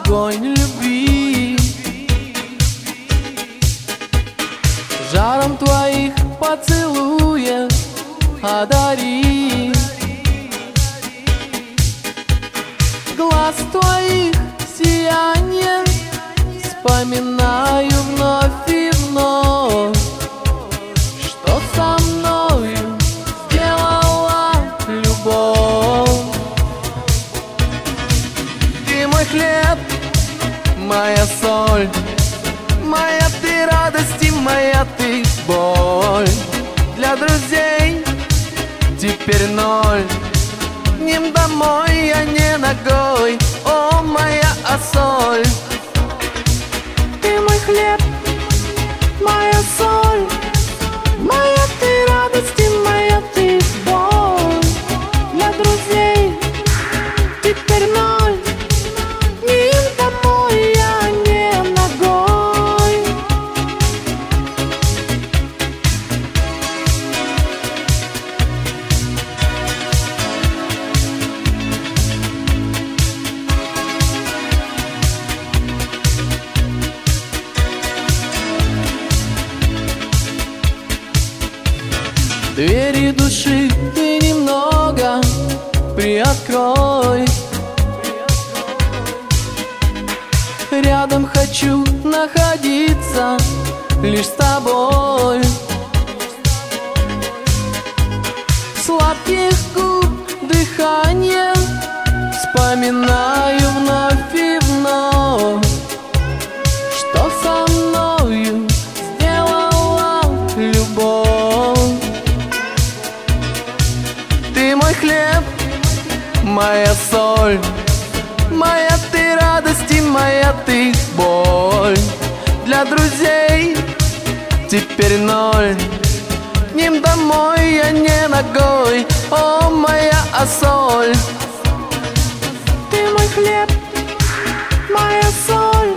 огонь любви. Жаром твоих поцелуев одари. Глаз твоих сияние вспоминаю вновь и вновь, что со мною сделала любовь. Ты мой хлеб, моя соль, моя ты радость и моя ты боль. Для друзей теперь ноль, к ним домой я не ногой, о, моя соль. Ты мой хлеб, моя соль, моя ты радость и моя ты боль. Для друзей теперь ноль, к ним домой я не ногой. Двери души ты немного приоткрой. Рядом хочу находиться лишь с тобой. Сладких губ дыхание вспоминаю вновь и вновь, что со мною сделала любовь. Ты мой хлеб, моя соль, моя ты радость и моя ты боль. Для друзей теперь ноль, к ним домой я не ногой, о, моя соль. Ты мой хлеб, моя соль,